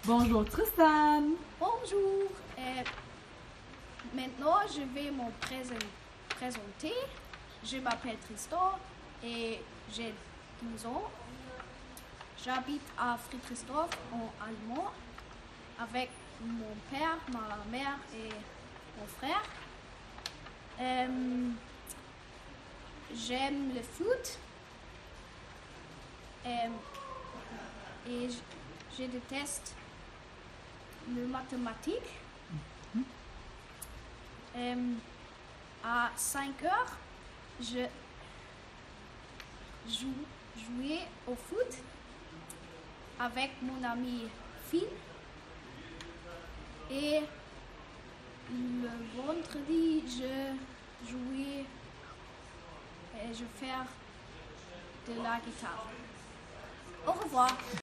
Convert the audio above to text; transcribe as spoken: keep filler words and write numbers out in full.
Bonjour Tristan. Bonjour. Euh, maintenant, je vais me présenter. présenter. Je m'appelle Tristan et j'ai douze ans. J'habite à Friedrichsdorf en Allemagne avec mon père, ma mère et mon frère. Euh, j'aime le foot euh, et je, je déteste le mathématique. Mm-hmm. Euh, à cinq heures, je joue, jouais au foot avec mon ami Phil. Et le vendredi, je jouais et je fais de la guitare. Au revoir.